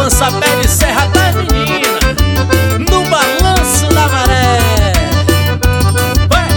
balança, pé de serra da menina, no balanço da maré. Vai!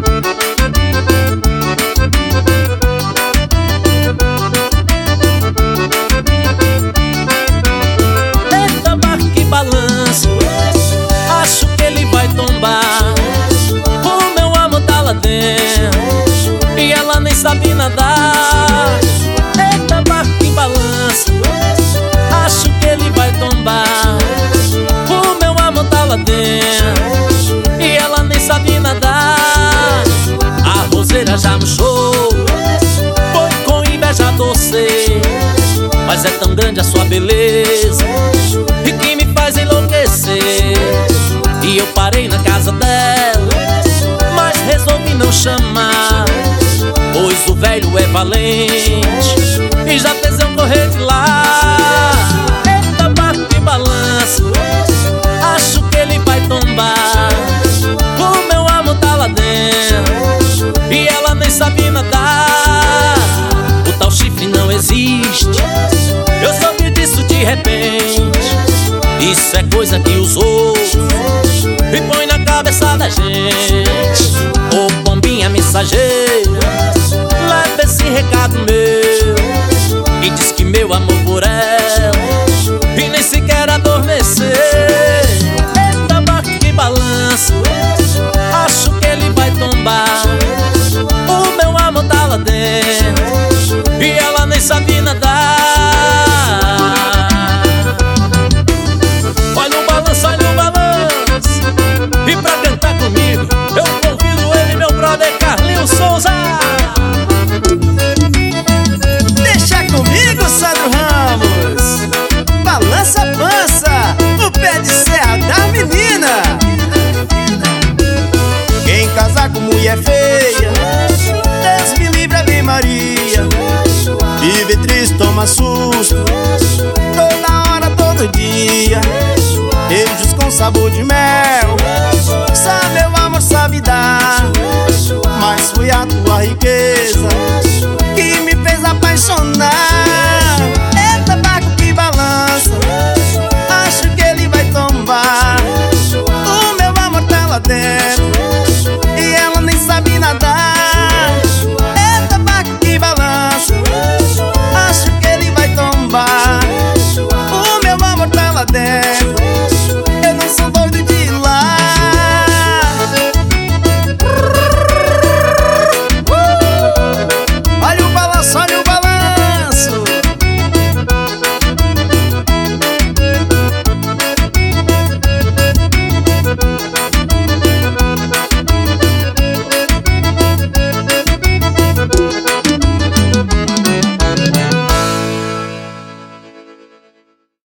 Eita, barco que balança, acho que ele vai tombar. O meu amor tá lá dentro e ela nem sabe nadar. Eita, barco que balança, acho que ele vai tombar. O meu amor tá lá dentro e ela nem sabe nadar. A roseira já murchou, foi com inveja torcer, mas é tão grande a sua beleza e que me faz enlouquecer. E eu parei na casa dela, mas resolvi não chamar, pois o velho é valente e já fez eu correr de lá. Eita, barco que balança, acho que ele vai tombar. O meu amor tá lá dentro e ela nem sabe nadar. O tal chifre não existe, eu soube disso de repente. Isso é coisa que os outros e põe na cabeça da gente. Ô pombinha mensageira, leva esse recado meu e diz que meu amor por ela e nem sequer adormecer. Eita, barco que balança, acho que ele vai tombar. O meu amor tá lá dentro e ela nem sabe nadar. Olha o balanço, e pra cantar comigo eu convido ele, meu brother Carlinhos Souza. Deixa comigo, Sandro Ramos. Balança a pança, o pé de serra da menina. Quem casar com mulher feia, Deus me livre, Ave Maria. Vive triste, toma susto, toda hora, todo dia. Beijos com sabor de mel, só meu amor sabe dar. Mas foi a tua riqueza que me fez apaixonar. Eita, barco que balança, acho que ele vai tombar. O meu amor tá lá dentro